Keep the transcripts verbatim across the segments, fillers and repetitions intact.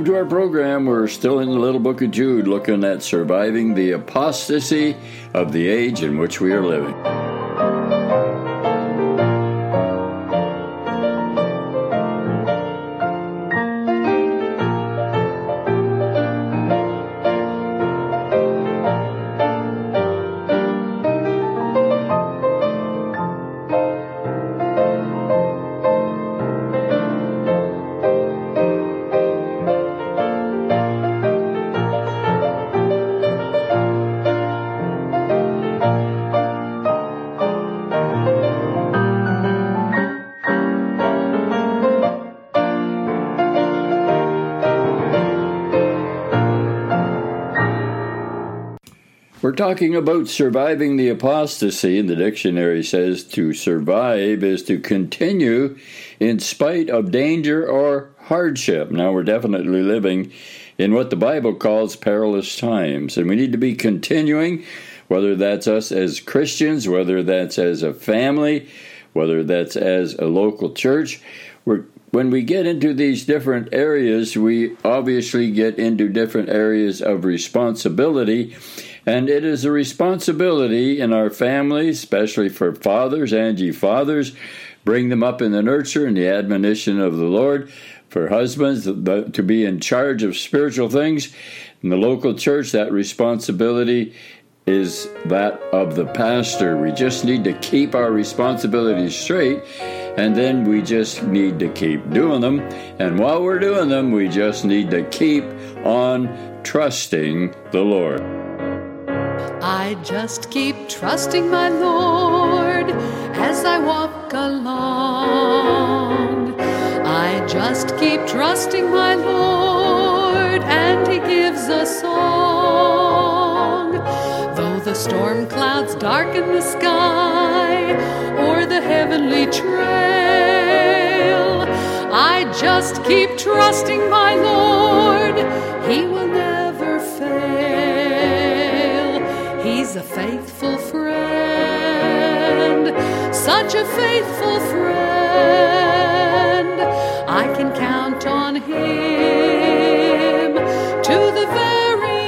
welcome to our program. We're still in the Little Book of Jude, looking at surviving the apostasy of the age in which we are living. We're talking about surviving the apostasy, and the dictionary says to survive is to continue in spite of danger or hardship. Now, we're definitely living in what the Bible calls perilous times, and we need to be continuing, whether that's us as Christians, whether that's as a family, whether that's as a local church. We're When we get into these different areas, we obviously get into different areas of responsibility. And it is a responsibility in our families, especially for fathers, Angie fathers, bring them up in the nurture and the admonition of the Lord. For husbands, to be in charge of spiritual things. In the local church, that responsibility is that of the pastor. We just need to keep our responsibilities straight, and then we just need to keep doing them. And while we're doing them, we just need to keep on trusting the Lord. I just keep trusting my Lord as I walk along. I just keep trusting my Lord, and He gives a song. Though the storm clouds darken the sky or the heavenly trail, I just keep trusting my Lord. He will never fail. He's a faithful friend, such a faithful friend. I can count on Him to the very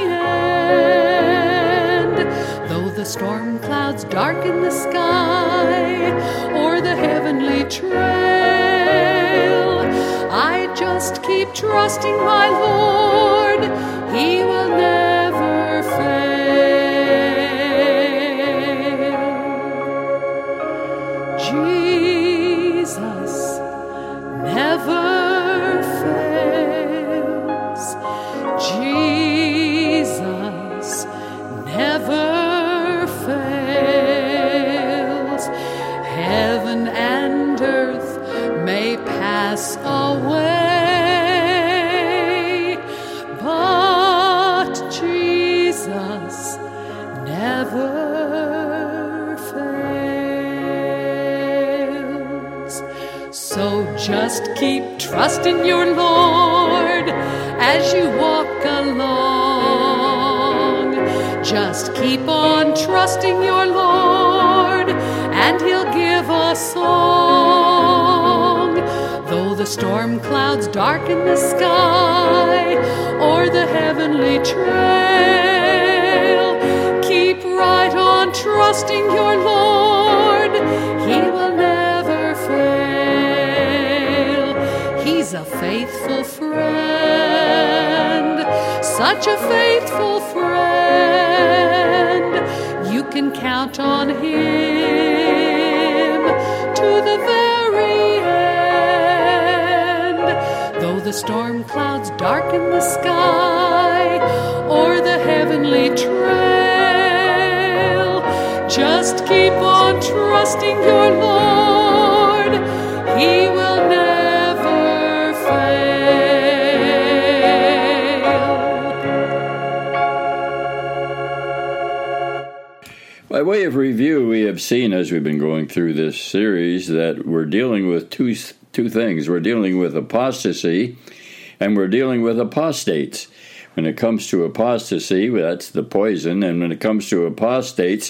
end. Though the storm clouds darken the sky or the heavenly trail, I just keep trusting my Lord. He will never fail. Jesus never fails. Jesus never fails. Heaven and earth may pass away, but Jesus never fails. So just keep trusting your Lord as you walk along. Just keep on trusting your Lord, and He'll give a song. Though the storm clouds darken the sky or the heavenly trail, keep right on trusting your Lord. He will never fail. He's a faithful friend, such a faithful friend. You can count on Him to the very end. Though the storm clouds darken the sky or the heavenly trail, just keep on trusting your Lord. He will never fail. By way of review, we have seen as we've been going through this series that we're dealing with two two things. We're dealing with apostasy, and we're dealing with apostates. When it comes to apostasy, that's the poison, and when it comes to apostates,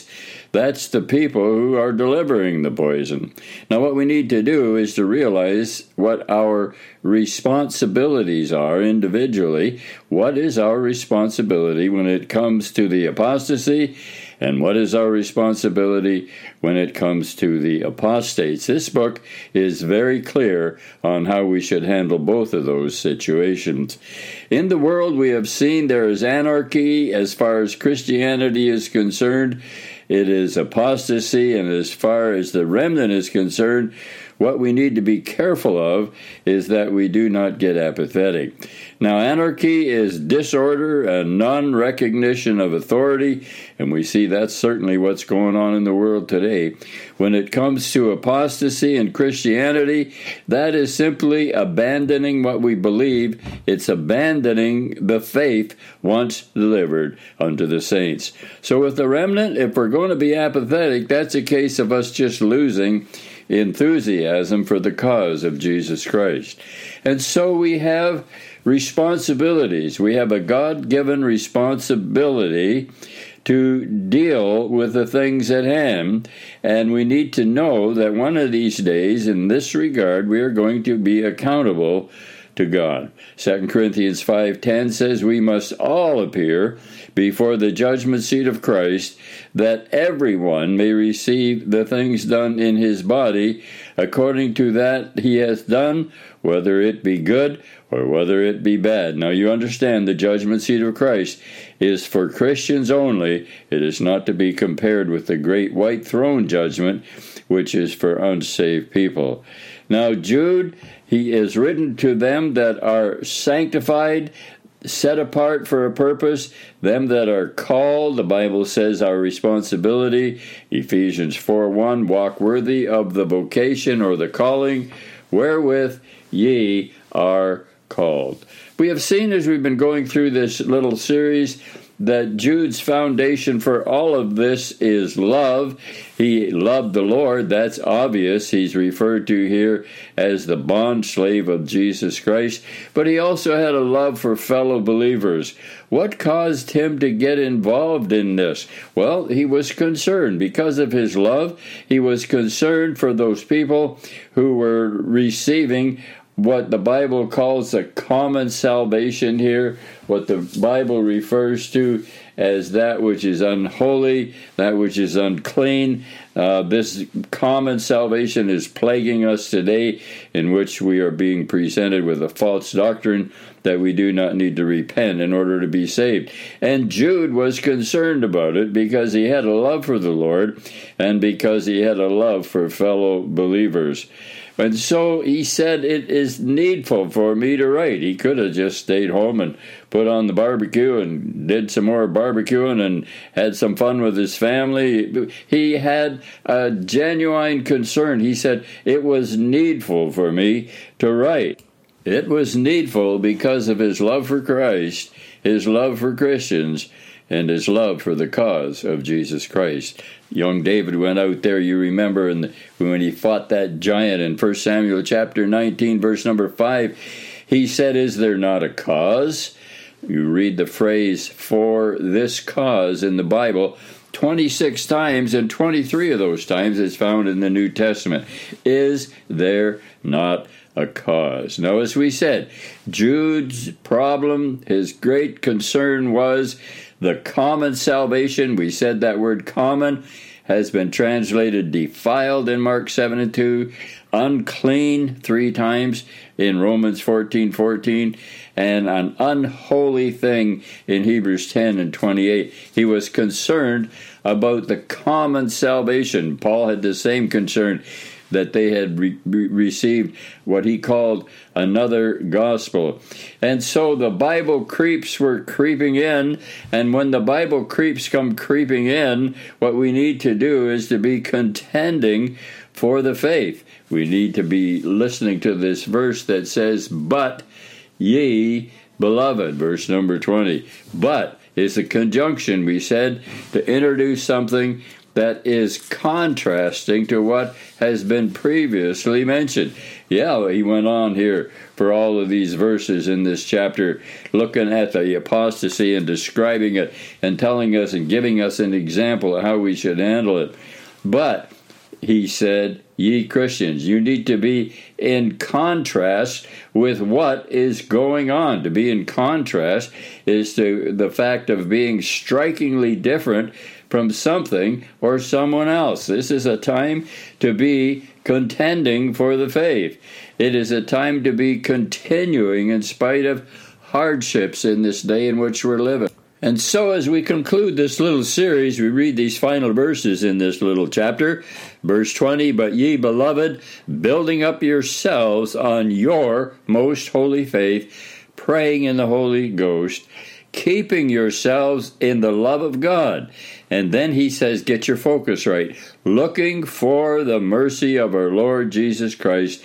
That's the people who are delivering the poison. Now, what we need to do is to realize what our responsibilities are individually. What is our responsibility when it comes to the apostasy? And what is our responsibility when it comes to the apostates? This book is very clear on how we should handle both of those situations. In the world, we have seen there is anarchy as far as Christianity is concerned. It is apostasy, and as far as the remnant is concerned, what we need to be careful of is that we do not get apathetic. Now, anarchy is disorder and non-recognition of authority, and we see that's certainly what's going on in the world today. When it comes to apostasy in Christianity, that is simply abandoning what we believe. It's abandoning the faith once delivered unto the saints. So with the remnant, if we're going to be apathetic, that's a case of us just losing enthusiasm for the cause of Jesus Christ. And so we have responsibilities. We have a God-given responsibility to deal with the things at hand, and we need to know that one of these days, in this regard, we are going to be accountable to God. Second Corinthians five ten says we must all appear before the judgment seat of Christ, that everyone may receive the things done in his body according to that he has done, whether it be good or whether it be bad. Now you understand the judgment seat of Christ is for Christians only. It is not to be compared with the great white throne judgment, which is for unsaved people. Now Jude, he is written to them that are sanctified, set apart for a purpose, them that are called. The Bible says our responsibility, Ephesians four one, walk worthy of the vocation or the calling wherewith ye are called. We have seen as we've been going through this little series that Jude's foundation for all of this is love. He loved the Lord. That's obvious. He's referred to here as the bond slave of Jesus Christ. But he also had a love for fellow believers. What caused him to get involved in this? Well, he was concerned. Because of his love, he was concerned for those people who were receiving what the Bible calls a common salvation here, what the Bible refers to as that which is unholy, that which is unclean. Uh, this common salvation is plaguing us today, in which we are being presented with a false doctrine that we do not need to repent in order to be saved. And Jude was concerned about it because he had a love for the Lord and because he had a love for fellow believers. And so he said, it is needful for me to write. He could have just stayed home and put on the barbecue and did some more barbecuing and had some fun with his family. He had a genuine concern. He said, it was needful for me to write. It was needful because of his love for Christ, his love for Christians, and his love for the cause of Jesus Christ. Young David went out there, you remember, and when he fought that giant in First Samuel chapter nineteen, verse number five, he said, is there not a cause? You read the phrase, for this cause, in the Bible twenty-six times, and twenty-three of those times it's found in the New Testament. Is there not a cause? Now, as we said, Jude's problem, his great concern was the common salvation. We said that word common has been translated defiled in Mark seven and two, unclean three times in Romans fourteen fourteen, and an unholy thing in Hebrews ten and twenty-eight. He was concerned about the common salvation. Paul had the same concern, that they had re- received what he called another gospel. And so the Bible creeps were creeping in, and when the Bible creeps come creeping in, what we need to do is to be contending for the faith. We need to be listening to this verse that says, but ye beloved, verse number twenty. But is a conjunction, we said, to introduce something that is contrasting to what has been previously mentioned. Yeah, he went on here for all of these verses in this chapter, looking at the apostasy and describing it and telling us and giving us an example of how we should handle it. But he said, ye Christians, you need to be in contrast with what is going on. To be in contrast is to the fact of being strikingly different from something or someone else. This is a time to be contending for the faith. It is a time to be continuing in spite of hardships in this day in which we're living. And so as we conclude this little series, we read these final verses in this little chapter. Verse twenty, but ye, beloved, building up yourselves on your most holy faith, praying in the Holy Ghost, keeping yourselves in the love of God. And then he says, get your focus right, looking for the mercy of our Lord Jesus Christ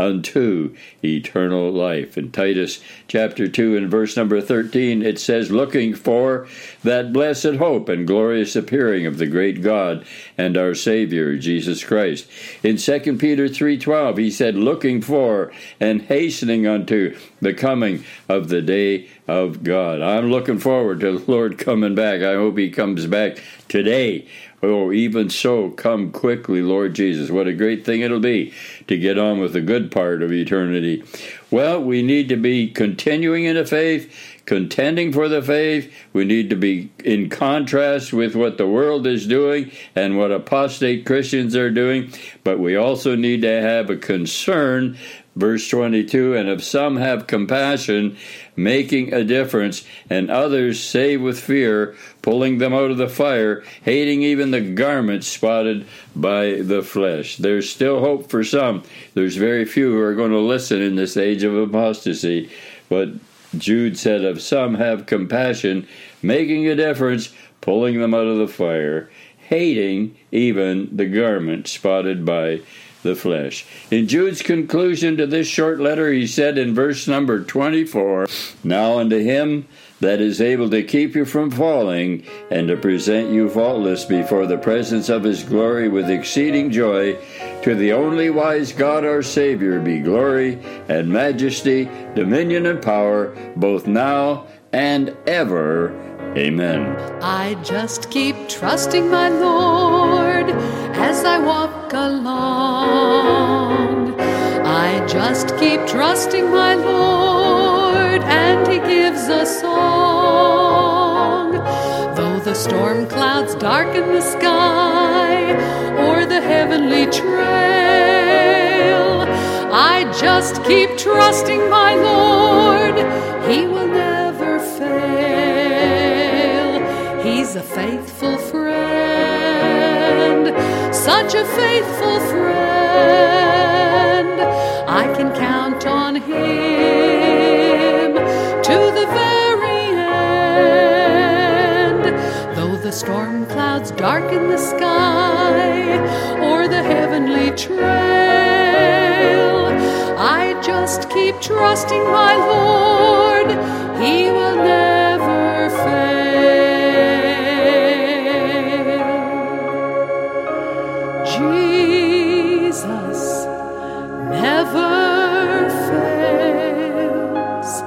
unto eternal life. In Titus chapter two and verse number thirteen, it says, looking for that blessed hope and glorious appearing of the great God and our Savior, Jesus Christ. In Second Peter three twelve, he said, looking for and hastening unto the coming of the day of God. I'm looking forward to the Lord coming back. I hope he comes back today. Oh, even so, come quickly, Lord Jesus. What a great thing it'll be to get on with the good part of eternity. Well, we need to be continuing in the faith, contending for the faith. We need to be in contrast with what the world is doing and what apostate Christians are doing. But we also need to have a concern, verse twenty-two, and if some have compassion, making a difference, and others save with fear, pulling them out of the fire, hating even the garment spotted by the flesh. There's still hope for some. There's very few who are going to listen in this age of apostasy. But Jude said, if some have compassion, making a difference, pulling them out of the fire, hating even the garment spotted by the flesh. In Jude's conclusion to this short letter, he said in verse number twenty-four, now unto him that is able to keep you from falling, and to present you faultless before the presence of his glory with exceeding joy, to the only wise God our Savior be glory and majesty, dominion and power, both now and ever. Amen. I just keep trusting my Lord as I walk along. I just keep trusting my Lord, and he gives a song. Though the storm clouds darken the sky or the heavenly trail, I just keep trusting my Lord. He will never fail. He's a faithful friend, such a faithful friend. I can count on him to the very end. Though the storm clouds darken the sky or the heavenly trail, I just keep trusting my Lord. He will never fail. Jesus never fails.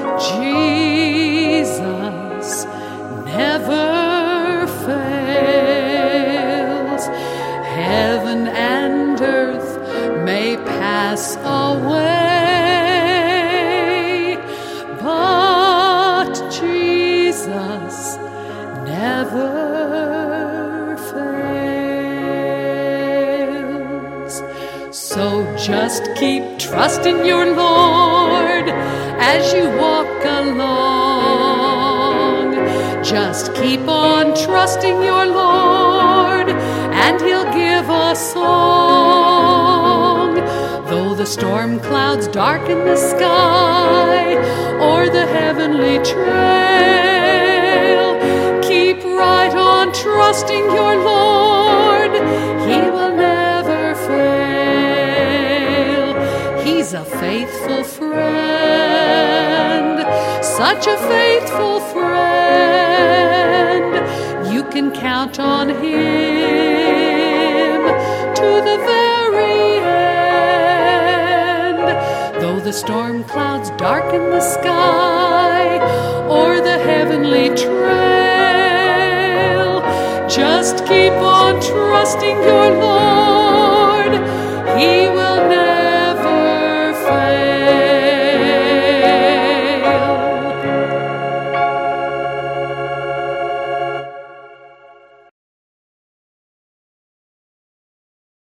Jesus never fails. Heaven and earth may pass away, but Jesus never fails. So just keep trusting your Lord as you walk along. Just keep on trusting your Lord, and he'll give a song. Though the storm clouds darken the sky or the heavenly trail, keep right on trusting your Lord. He will never fail. He's a faithful friend, such a faithful friend. You can count on him the very end. Though the storm clouds darken the sky or the heavenly trail, just keep on trusting your Lord.